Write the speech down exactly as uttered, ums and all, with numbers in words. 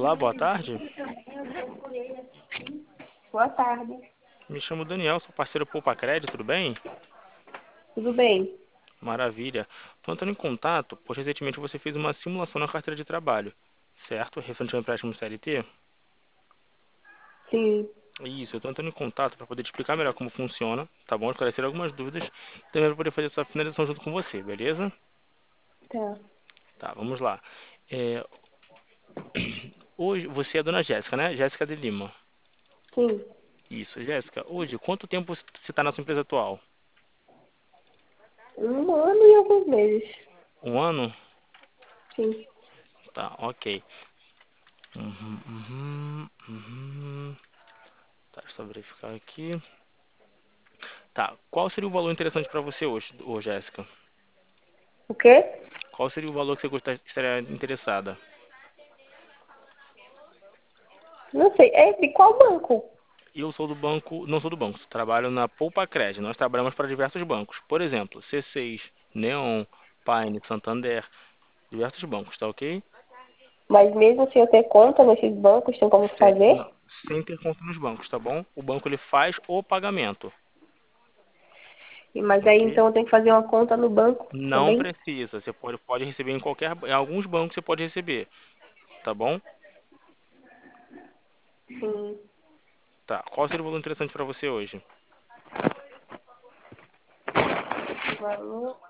Olá, boa tarde. Boa tarde. Me chamo Daniel, sou parceiro Poupa Crédito, tudo bem? Tudo bem? Maravilha. Estou entrando em contato, pois recentemente você fez uma simulação na carteira de trabalho, certo? Referente ao empréstimo C L T? Sim, Isso, eu estou entrando em contato para poder te explicar melhor como funciona, tá bom? Esclarecer algumas dúvidas e também para poder fazer essa finalização junto com você, beleza? tá. Tá, vamos lá. É, hoje, você é a dona Jéssica, né? Jéssica de Lima. Sim. Isso, Jéssica. Hoje, quanto tempo você está na sua empresa atual? Um ano e alguns meses. Um ano? Sim. Tá, ok. Uhum, uhum, uhum. Tá, deixa eu só verificar aqui. Tá, qual seria o valor interessante para você hoje, ô Jéssica? O quê? Qual seria o valor que você gostaria, estaria interessada? Não sei. É de qual banco? Eu sou do banco, não sou do banco, trabalho na Poupa Crédito. Nós trabalhamos para diversos bancos. Por exemplo, C seis, Neon, Pine, Santander, diversos bancos, tá ok? Mas mesmo se eu ter conta nesses bancos, tem como Sem, fazer? não, sem ter conta nos bancos, tá bom? O banco ele faz o pagamento, E- Mas aí ok? então eu tenho que fazer uma conta no banco Não também? precisa, você pode, pode receber em qualquer, em alguns bancos você pode receber, tá bom? Sim. Tá, qual seria o valor interessante para você hoje? O valor.